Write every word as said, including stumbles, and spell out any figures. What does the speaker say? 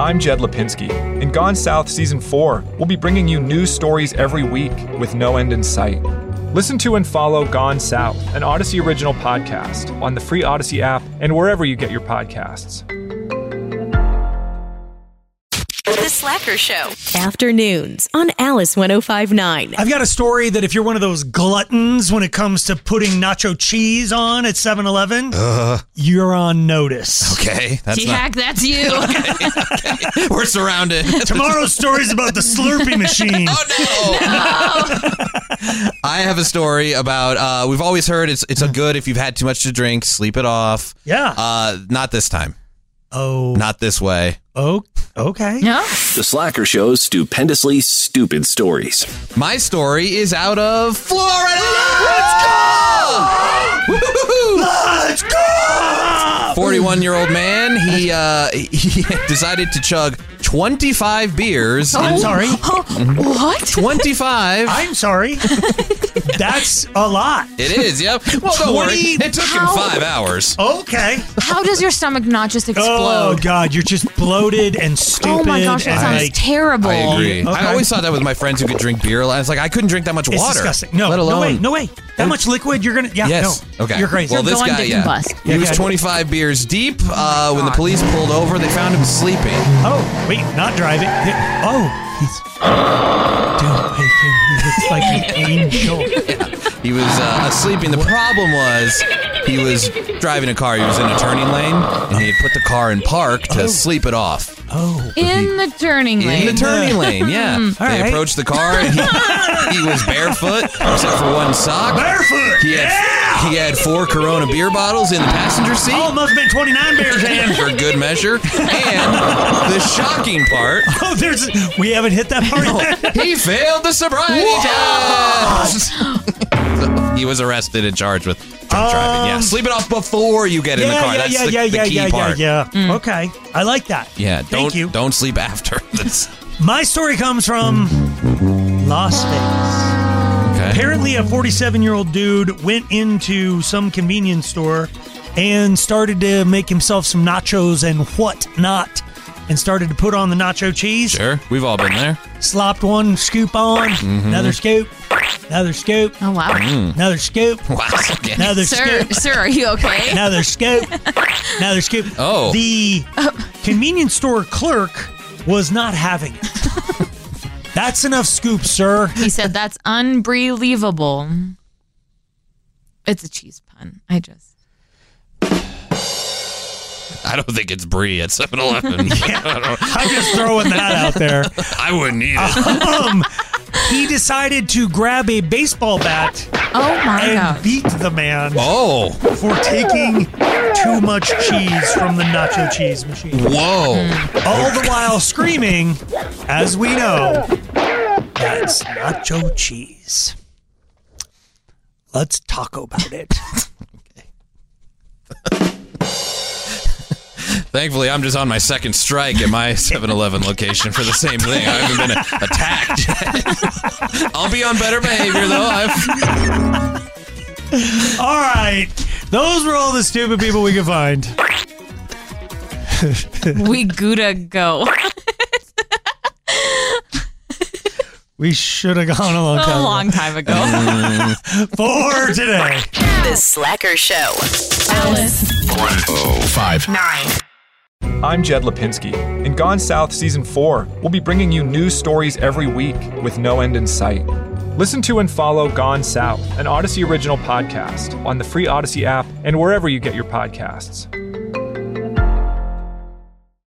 I'm Jed Lipinski. In Gone South Season four, we'll be bringing you news stories every week with no end in sight. Listen to and follow Gone South, an Odyssey original podcast, on the free Odyssey app and wherever you get your podcasts. The Slacker Show. Afternoons on Alice one oh five point nine. I've got a story that if you're one of those gluttons when it comes to putting nacho cheese on at seven eleven, uh, you're on notice. Okay. That's T-Hack, not... that's you. okay, okay. We're surrounded. Tomorrow's story's about the Slurpee machine. Oh, no. no. I have a story about, uh, we've always heard it's it's a good if you've had too much to drink, sleep it off. Yeah. Uh, not this time. Oh. Not this way. Oh, okay. No. The Slacker Show's stupendously stupid stories. My story is out of Florida. Let's go! Let's go! forty-one-year-old man, he uh, he decided to chug twenty-five beers. I'm sorry. What? twenty-five. I'm sorry. That's a lot. It is, yep. Well, don't worry. It took him How? five hours. Okay. How does your stomach not just Oh, explode? God. You're just bloated and stupid. Oh, my gosh, that and sounds like, terrible. I agree. Okay. I always thought that with my friends who could drink beer. I was like, I couldn't drink that much It's water. disgusting. No, let alone, no way, no way. That much liquid, you're gonna. Yeah, Yes. no. Okay. You're crazy. Well, this Go on, guy, Dick yeah, and Bust. he Yeah, was yeah. twenty-five beers deep. Uh, when the police pulled over, they found him sleeping. Oh, wait, not driving. Oh, he's. Don't wake him. He looks like an angel. He was uh, asleep. The problem was he was driving a car. He was in a turning lane, and he had put the car in park to Oh. sleep it off. Oh. In the turning lane. In the turning lane, yeah. All They right. approached the car, and he, he was barefoot, except for one sock. Barefoot! He had, yeah! he had four Corona beer bottles in the passenger seat. Oh, it must have been twenty-nine beers, Ann. For good measure. And the shocking part, Oh, there's. We haven't hit that part yet. he failed the sobriety test. So he was arrested and charged with drunk Um, driving. Yeah, sleep it off before you get in the car. Yeah, That's yeah, the, yeah, the yeah, key yeah, part. yeah, yeah. Okay, I like that. Yeah, Thank don't you. don't sleep after. That's My story comes from Las Vegas. okay. Apparently, a forty-seven-year-old dude went into some convenience store and started to make himself some nachos and whatnot, and started to put on the nacho cheese. Sure, we've all been there. Slopped one scoop on, Mm-hmm. another scoop, another scoop, Oh, wow. another scoop, Wow. Okay. another Sir, scoop, sir, are you okay? another scoop, another scoop. Oh. The convenience store clerk was not having it. That's enough scoop, sir. He said that's unbelievable. It's a cheese pun. I just. I don't think it's brie at seven eleven. I'm just throwing that out there. I wouldn't eat it. Um, he decided to grab a baseball bat Oh, my and God. beat the man Oh, for taking too much cheese from the nacho cheese machine. whoa. All the while screaming, as we know, that's nacho cheese. Let's talk about it. Thankfully, I'm just on my second strike at my seven eleven location for the same thing. I haven't been attacked yet. I'll be on better behavior, though. I've... All right. Those were all the stupid people we could find. We gotta go. We should have gone a long A time long time ago. ago. For today. The Slacker Show. Alice. one oh five Nine. I'm Jed Lipinski. In Gone South Season four, we'll be bringing you news stories every week with no end in sight. Listen to and follow Gone South, an Odyssey original podcast, on the free Odyssey app and wherever you get your podcasts.